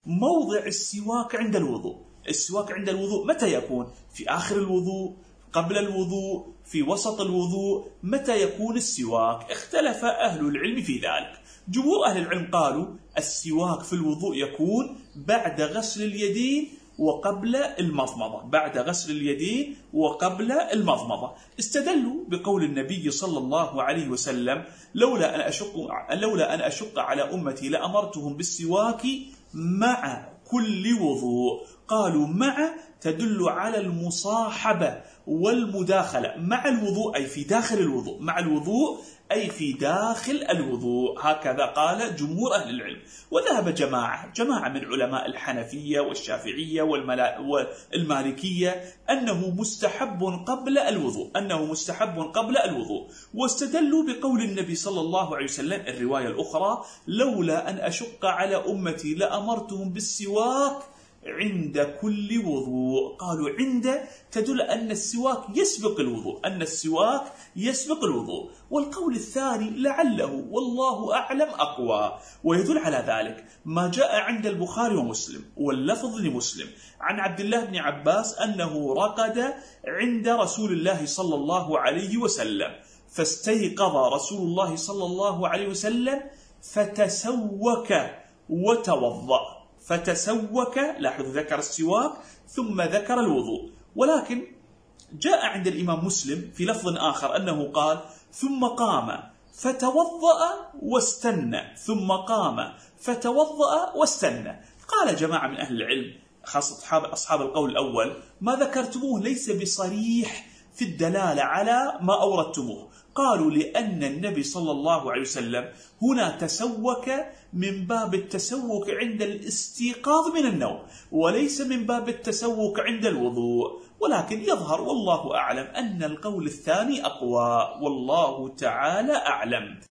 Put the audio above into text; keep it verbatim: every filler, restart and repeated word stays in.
موضع السواك عند الوضوء. السواك عند الوضوء متى يكون؟ في آخر الوضوء، قبل الوضوء، في وسط الوضوء، متى يكون السواك؟ اختلف أهل العلم في ذلك. جمهور أهل العلم قالوا السواك في الوضوء يكون بعد غسل اليدين وقبل المضمضة، بعد غسل اليدين وقبل المضمضة. استدلوا بقول النبي صلى الله عليه وسلم: لولا أن أشق لولا أن أشق على أمتي لأمرتهم بالسواك مع كل وضوء. قالوا مع تدل على المصاحبة والمداخلة، مع الوضوء أي في داخل الوضوء، مع الوضوء أي في داخل الوضوء، هكذا قال جمهور أهل العلم. وذهب جماعة جماعة من علماء الحنفية والشافعية والمالكية أنه مستحب قبل الوضوء، أنه مستحب قبل الوضوء، واستدلوا بقول النبي صلى الله عليه وسلم الرواية الأخرى: لولا أن أشق على أمتي لأمرتهم بالسواك عند كل وضوء. قالوا عند تدل أن السواك يسبق الوضوء، أن السواك يسبق الوضوء. والقول الثاني لعله والله أعلم أقوى، ويدل على ذلك ما جاء عند البخاري ومسلم واللفظ لمسلم عن عبد الله بن عباس أنه رقد عند رسول الله صلى الله عليه وسلم، فاستيقظ رسول الله صلى الله عليه وسلم فتسوك وتوضأ. فتسوك، لاحظ ذكر السواك ثم ذكر الوضوء. ولكن جاء عند الإمام مسلم في لفظ آخر أنه قال: ثم قام فتوضأ واستنى، ثم قام فتوضأ واستنى. قال جماعة من أهل العلم خاصة أصحاب القول الأول: ما ذكرتموه ليس بصريح في الدلالة على ما أوردتموه. قالوا لأن النبي صلى الله عليه وسلم هنا تسوك من باب التسوك عند الاستيقاظ من النوم، وليس من باب التسوك عند الوضوء. ولكن يظهر والله أعلم أن القول الثاني أقوى، والله تعالى أعلم.